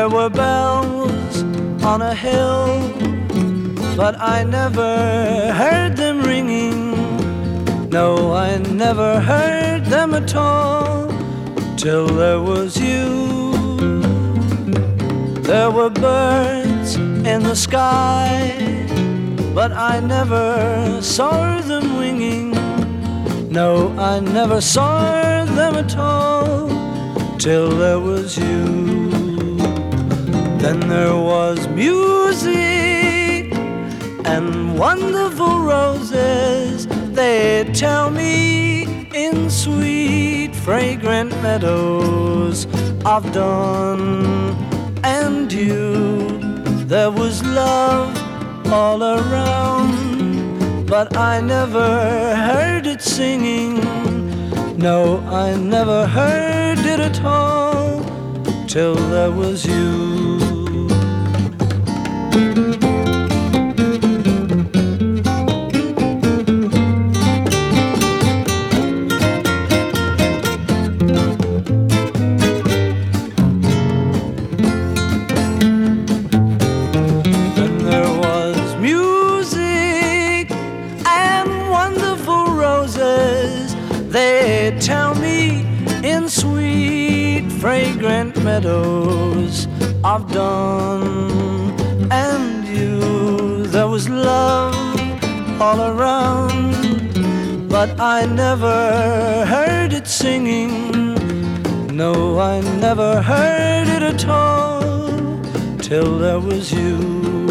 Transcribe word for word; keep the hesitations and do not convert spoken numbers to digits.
There were bells on a hill, but I never heard them ringing. No, I never heard them at all, till there was you. There were birds in the sky, but I never saw them winging. No, I never saw them at all, till there was you. Then there was music and wonderful roses, they tell me, in sweet fragrant meadows of dawn and dew. There was love all around, but I never heard it singing. No, I never heard it at all, till there was you. They tell me, in sweet fragrant meadows of dawn and you. There was love all around, but I never heard it singing. No, I never heard it at all, till there was you.